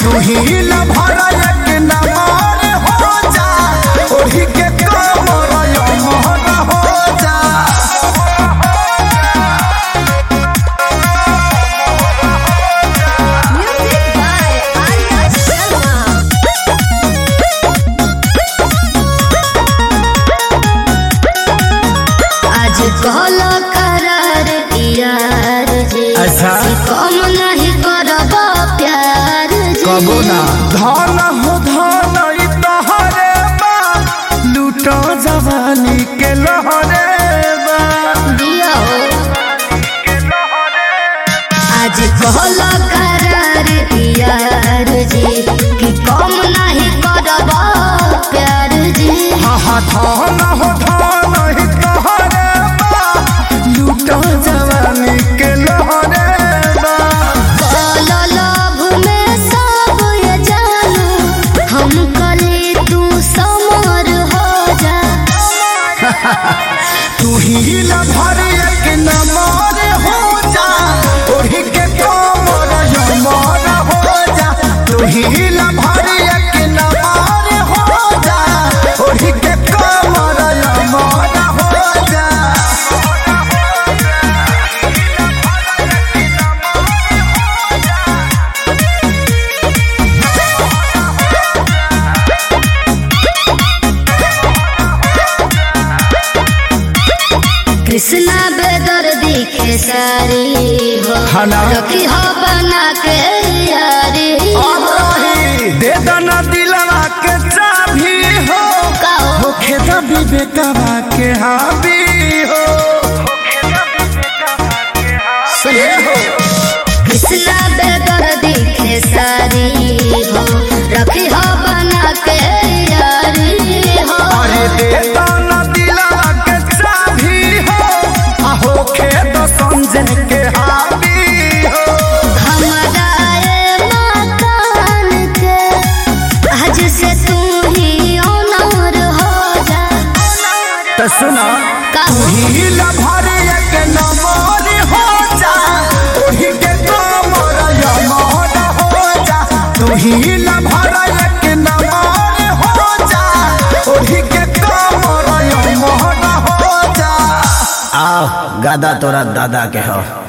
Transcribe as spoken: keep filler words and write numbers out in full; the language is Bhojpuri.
तू ही न भरा एक नमर हो जा ओढ़ी के कमर यमहर हो जा। Music by Arya Sharma. आज कहलो करार यार जी अच्छा। कम नहीं करब प्यार जी कबो ना धन हो धन ई तोहरे बा लूटो जवानी के लहरे बा। दिया हो आज कहलो करार यार जी कि कम नहीं करब प्यार जी हाँ हाँ धन हो धन ई तोहरे बा लूटो जवानी के लहरे बा। कहलो लव में सब ये जानू हम कली तू समर हो जा। तू ही न भर एक नमर हो जा ओढ़ी के कमर यमर हो जा। तू ही न भर एक नमर हो जा ओढ़ी के कमर यमर हो जा। कृष्णा बेदर दिखे सारी हो हना। रखी हो बना के यारी हो दे दना दिलवा के चाभी हो कहो होखे द विवेकवा के हावी हो। सुने हो कृष्णा बेदर दिखे सारी हो रखी हो बना के यारी हो अरे दे दना दिलवा के चाभी हो आ होखे द संजय के हावी हो। हमारा ये मकान के आज से तू ही ऑनर हो जा। तो सुना कहो ही न भर एक नमर हो जा ओढ़ी के कमर यमहर हो जा। तू ही न भर एक नमर हो जा ओढ़ी के कमर यमहर हो जा। आओ गादा तोरा दादा के हो।